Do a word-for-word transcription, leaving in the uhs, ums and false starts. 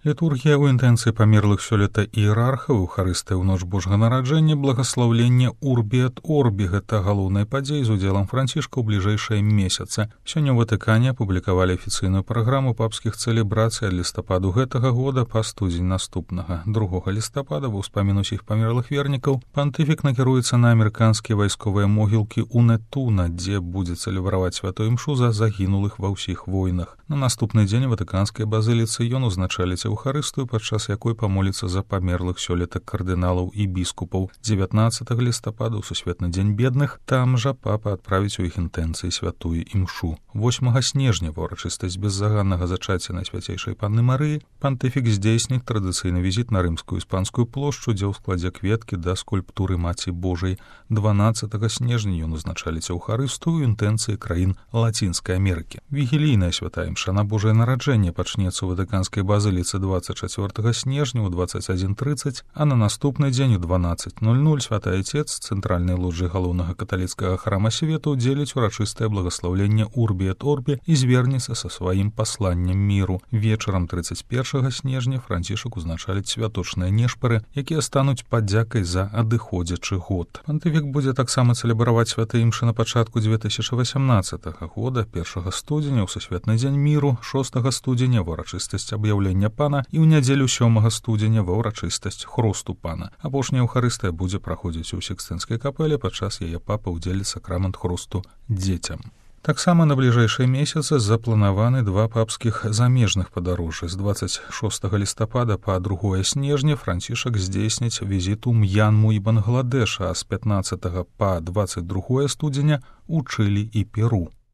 Літургія ў інтэнцыі памерлых сёлета іерархаў, Еўхарыстыя ў ноч Божага нараджэння, благаслаўленне Урбі эт Орбі, гэта галоўная падзея з удзелам Францішка ў бліжэйшыя месяцы. Сёння ў Ватыкане апублікавалі афіцыйную праграму папскіх цэлебрацый ад лістападу гэтага года па студзень наступнага. другога лістапада ва ўспамін усіх памерлых вернікаў пантыфік накіруецца на амерыканскія вайсковыя могілкі ў Нетуна, дзе будзе цэлебраваць святую імшу за загінулых ва ўсіх войнах. На наступны дзень у ватыканскай базыліцы ён узначаліць Еўхарыстыю, падчас якой памоліцца за памерлых сёлета кардыналаў і біскупаў. дзевятнаццатага лістапада ў сусветны дзень бедных там жа папа адправіць у іх інтэнцыі святую імшу. восьмага снежня ва ўрачыстасць беззаганнага зачацця Найсвяцейшай Панны Марыі пантыфік здзейсніць традыцыйны візіт на рымскую іспанскую плошчу, дзе ў складзе кветкі да скульптуры Маці Божай. дванаццатага снежня ён узначаліць Еўхарыстыю ў інтэнцыі краін Лацінскай Амерыкі. Вігілійная святая імша на Божае нараджэнне пачнецца ў ватыканскай базыліцы дваццаць чацвёртага снежня ў дваццаць адзін трыццаць, а на наступны дзень у дванаццаць нуль нуль святы айцец цэнтральнай лоджы галоўнага каталіцкага храма свету удзеліць урачыстае благаслаўленне Урбі эт Орбі і звернецца са сваім пасланнем міру. Вечарам трыццаць першага снежня Францішак узначаліць святочныя нешпары, якія стануць падзякай за адыходзячы год. Пантыфік будзе таксама цэлебраваць святыя імшы на пачатку дзве тысячы васямнаццатага года, першага студзеня ў сусветны дзень міру, шостага студзеня ва ўрачыстасць аб'яўлення Пана і ў нядзелю сёмага студзеня ва ўрачыстасць хросту Пана. Апошняя Еўхарыстыя будзе праходзіць у Сікстынскай капэле, падчас яе папа ўдзеліць сакрамент хросту дзецям. Таксама на бліжэйшыя месяцы запланаваны два папскіх замежных падарожжы. З дваццаць шостага лістапада па другое снежня Францішак здзейсніць візіт у М'янму і Бангладэш, а з пятнаццатага па дваццаць другое студзеня у Чылі і Перу.